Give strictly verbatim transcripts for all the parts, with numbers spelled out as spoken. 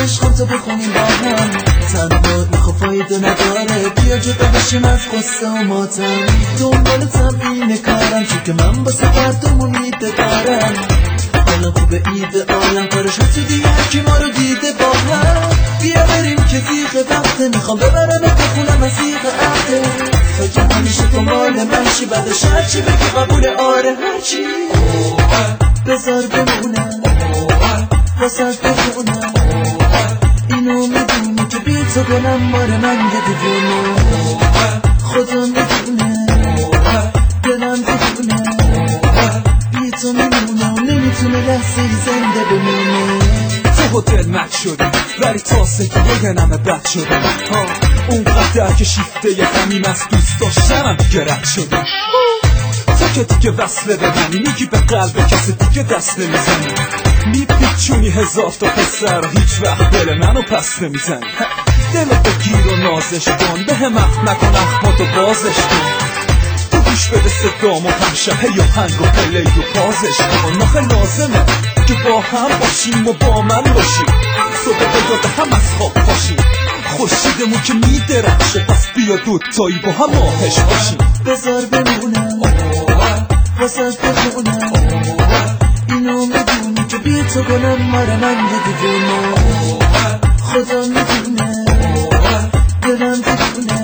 عشقم تو بخونیم با هم، تنهایی خب فایده نداره، بیا جدا بشیم از قصه و ماتم. دنبالتم اینه کارم چون که من با سفردم امیده دارم. حالا خوبه ایده عالم کارش هستی دیگه هرکی ما رو دیده با هم. بیا بریم که زیغ وقته، میخوام ببرم بخونم از زیغ عهده. تو که همیشه تو مال منشی، بعدش هرچی بگی قبول آره هرچی. بذار بمونم واسه بخونم، اینو میدونی که بی تو گلم مار من یه دیوونه. خدا میدونه دلم دیوونه، بی تو میمونه و نمیتونه لحظه زنده بمونه. تو هتل مک شدی ولی تا سکیه یه نمه بد شدی، ها اون قدر که شیفته یه غمیم از دوست داشتنم دیگه رد شدی. تو که دیگه وصله به منی، میگی به قلب کسی دیگه دست نمیزنی، میپیچونی هزار تا پسر هیچ وقت دل منو پس نمیزنی. دلت بگیر و نازش کن، به هم اخم نکن اخماتو بازش کن. تو گوش بده صدام و همشه هی آهنگ و پلی و پازش کن. آخه لازمه که با هم باشیم و با من باشیم، صبح به یاد هم از خواب باشیم. خوشیدمون که میدرخشه پس بیا دوتایی با هم آهش باشیم. بذار بمونم واسه بخونم، اینو میدونی که بی تو گلم مار من یه دیوونه. خدا میدونه دلم دیوونه،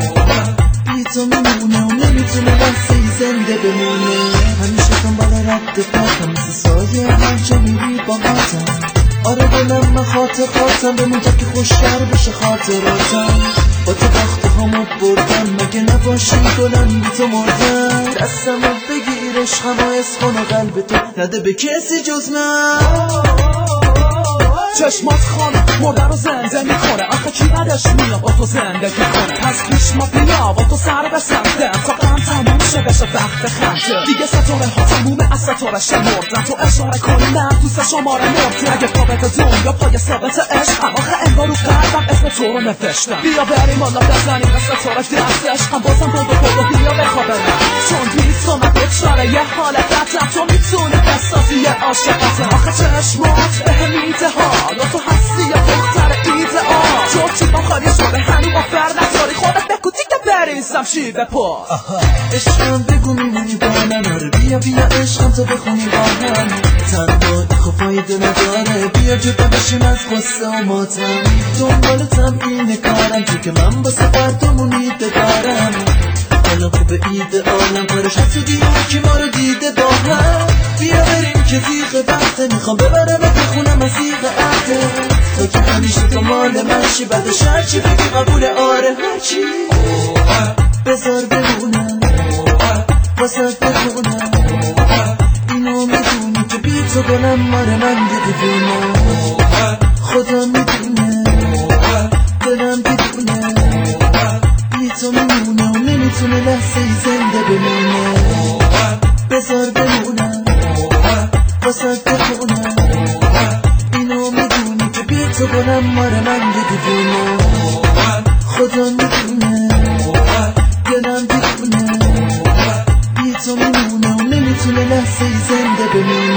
بی تو میمونه و نمیتونه لحظه زنده بمونه. همیشه دنبال رد پاتم مثل سایه هرچه میری با ماتم. آره دلم من خاطر خواستم بمون تا که خوشتر بشه خاطراتم. با تو وقت همو بردم مگه نباشی گلم بی تو مردم. دستم رو بگیر عشقم و اسخان و قلب تو نده به کسی جز من. چشمات خانه مردن رو زنده میکنه، آخه کی بدش میاد با تو زندگی کنه. پس پیشمات بیا با تو سر به سمتم تا غم تموم شه بشه وقت خنده. دیگه ستاره ها تمومه از ستاره شمردن، تو اشاره کنی من دوست شماره مردم. اگه ثابت دنیا پای ثابت عشقم، آخه انگار رو قلبم اسم تو رو نوشتم. بیا بریم حالا بزنیم به ستاره دست عشقم، بازم بود و بود بیا بخوابه من. چون بیست اومد بچاره یه حالت رفتم، تو میتونی بسازی یه عاشقتم. آخه چشمات به هم میده ها تو هستی یا دختر ایدئال، جورتی با خالی شده هنو آفر نذاری خودت بگو دیگه بریزم شیوه پاس. عشقم بگو میمونی با من، آره بیا بیا عشقم تو بخونی با هم، تنهایی خب فایده نداره، بیا جدا بشیم از قصه و ماتم. دنبالتم اینه کارم چون که من با سفردم ایده دارم. حالا خوبه ایده عالم کارش هستی دیگه که ما رو دیده با هم. بیا بریم که زیغ وقته، میخوام ببرم بخونم از زیغ عهده. تو که همیشه تو مال منشی، بعدش هرچی بگی قبول آره هرچی. بذار بمونم واسه بخونم، اینو میدونی که بی تو گلم مار من یه دیوونه. خدا میدونه دلم دیوونه، بی تو میمونه و نمیتونه لحظه زنده بمونه. بذار بمونم واسه بخونم، اینو میدونی که بی تو گلم مار من یه دیوونه. خدا میدونه دلم دیوونه، بی تو میمونه و نمیتونه لحظه زنده بمونه.